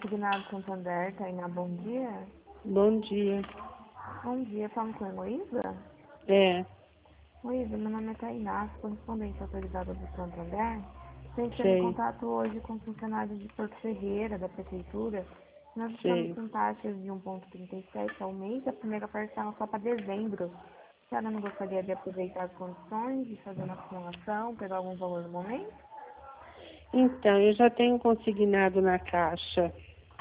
Consignado Santander, Tainá, bom dia. Bom dia. Bom dia, falo com a Heloísa? É, Heloísa, meu nome é Tainá, sou correspondente autorizada do Santander. Estou entrando em sei, contato hoje com funcionários de Porto Ferreira, da Prefeitura. Nós estamos sei. com taxas de 1,37 ao mês, a primeira parcela só para dezembro. A senhora não gostaria de aproveitar as condições, de fazer uma simulação, pegar algum valor no momento? Então, eu já tenho consignado na caixa.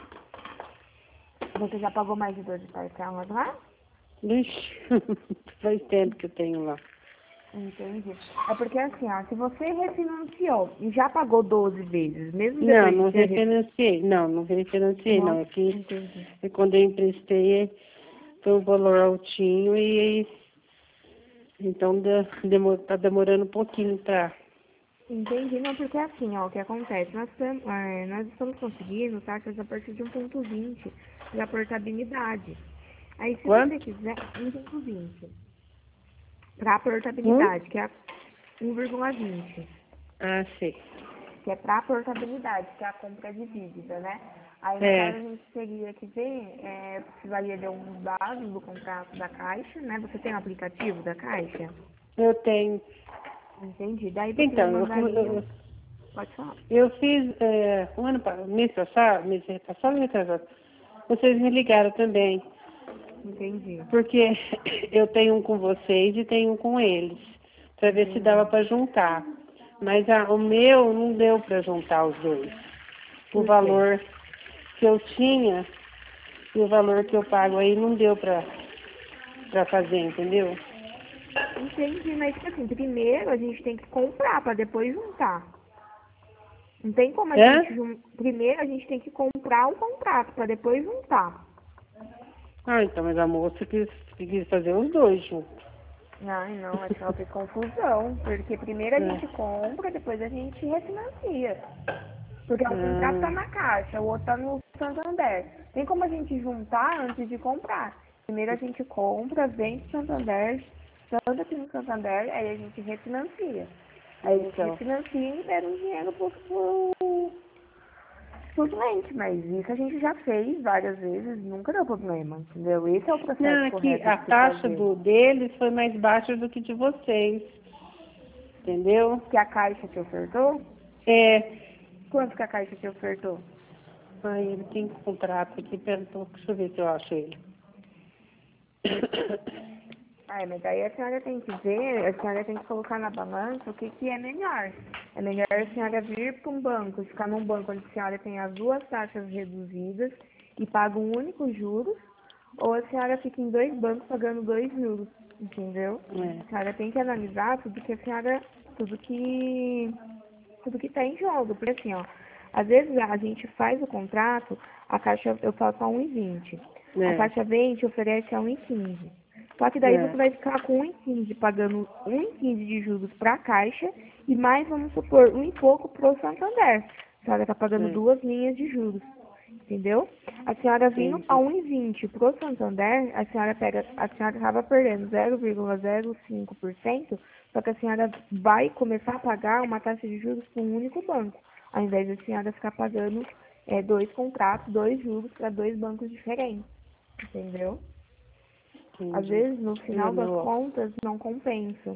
Você já pagou mais de 12 parcelas lá? Ixi, faz tempo que eu tenho lá. Entendi. É porque assim, ó, se você refinanciou e já pagou 12 vezes, mesmo Não, depois de não ter... refinanciei. Não refinanciei, não. Não? É que Entendi. quando eu emprestei, foi um valor altinho e então tá demorando um pouquinho pra... Entendi, não, porque assim, ó, o que acontece? Nós estamos conseguindo taxas a partir de 1,20 da portabilidade. Aí, se você Quanto? quiser, 1,20 para a Um? portabilidade, que é 1,20. Ah, sei. Que é para portabilidade, que é a compra de dívida, né? Aí, no caso, É, a gente teria que ver, precisaria de alguns dados do contrato da Caixa, né? Você tem o aplicativo da Caixa? eu tenho. Entendi. Daí você me Então, mandaria, pode falar. eu fiz mês passado, mês retrasado. Vocês me ligaram também, Entendi, porque eu tenho um com vocês e tenho um com eles, para ver se dava entendi. para juntar. Mas o meu não deu para juntar os dois. O Por quê? valor que eu tinha e o valor que eu pago aí não deu para fazer, entendeu? Entendi, mas tipo assim, primeiro a gente tem que comprar para depois juntar. Não tem como a Hã? gente primeiro a gente tem que comprar o contrato para depois juntar. Ah, então, mas a moça quis fazer os dois juntos. Ai, não, acho que ela fez confusão. Porque primeiro a gente É. compra, depois a gente refinancia. Porque o contrato tá Ah, na Caixa, o outro tá no Santander. Tem como a gente juntar antes de comprar. Primeiro a gente compra, vende Santander, sanda aqui no Santander, aí a gente refinancia. Aí a gente então. refinancia e libera o dinheiro pro cliente. Mas isso a gente já fez várias vezes, nunca deu problema, entendeu? Esse é o processo Não, aqui correto a de se taxa fazer. deles foi mais baixa do que de vocês, entendeu? Que a Caixa te ofertou? É, Quanto que a Caixa te ofertou? ai, ele tem contrato aqui, pera, deixa eu ver se eu acho ele. Ah, mas aí a senhora tem que ver, a senhora tem que colocar na balança o que, que é melhor. É melhor a senhora vir para um banco, ficar num banco onde a senhora tem as duas taxas reduzidas e paga um único juros, ou a senhora fica em dois bancos pagando dois juros, entendeu? É, A senhora tem que analisar tudo que está em jogo, porque assim, ó, às vezes a gente faz o contrato, a Caixa eu faço a 1,20. A é, Caixa vem e te oferece a 1,15. Só que daí você é, vai ficar com 1,15 pagando 1,15 de juros para a Caixa e mais, vamos supor, um e pouco para o Santander. A senhora está pagando é, duas linhas de juros, entendeu? A senhora vindo a entendi. 1,20 para o Santander, a senhora acaba perdendo 0,05%, só que a senhora vai começar a pagar uma taxa de juros para um único banco, ao invés de a senhora ficar pagando dois contratos, dois juros para dois bancos diferentes, entendeu? Às Entendi. vezes, no É, final das não, ó. contas, não compensa.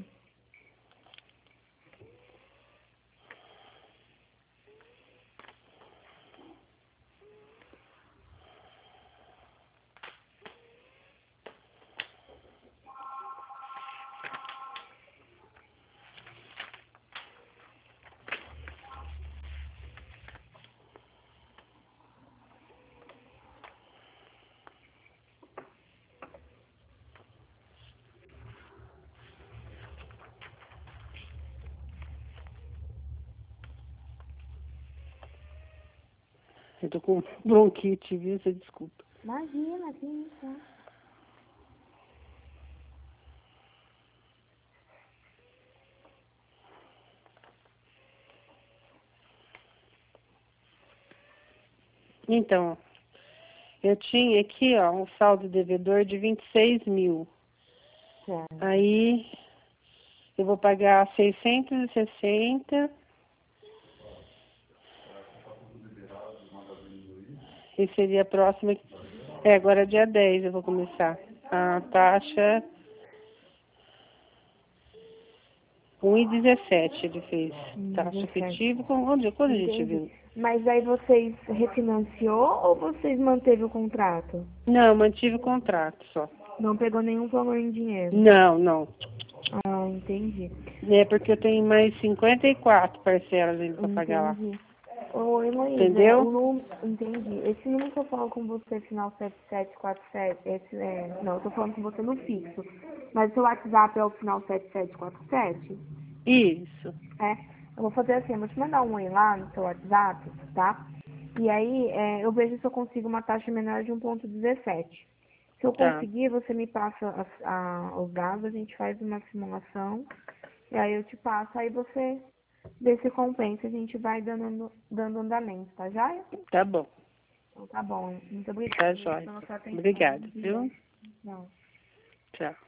Eu tô com bronquite, viu? Você desculpa. Imagina, que isso. Então, eu tinha aqui, ó, um saldo devedor de 26 mil. Certo. Aí, eu vou pagar 660 que seria a próxima. Agora é dia 10 eu vou começar. A taxa 1,17 ele fez. Taxa 17. efetiva, quando a gente Entendi. viu? Mas aí vocês refinanciou ou vocês manteve o contrato? Não, mantive o contrato só. Não pegou nenhum valor em dinheiro? Não, não. Ah, entendi. É porque eu tenho mais 54 parcelas ainda para pagar lá. Entendi. Ô, Heloísa, Entendeu? entendi. Esse número que eu falo com você, final 7747, não, eu tô falando com você no fixo. Mas o seu WhatsApp é o final 7747? Isso. Eu vou fazer assim, eu vou te mandar um oi lá no seu WhatsApp, tá? E aí, eu vejo se eu consigo uma taxa menor de 1,17. Se eu Tá. conseguir, você me passa os dados, a gente faz uma simulação, e aí eu te passo, aí você vê se compensa, a gente vai dando andamento, tá joia? Tá bom. Então tá bom, muito Tá obrigada jóia. pela sua atenção. Obrigada, viu? Não. Tchau.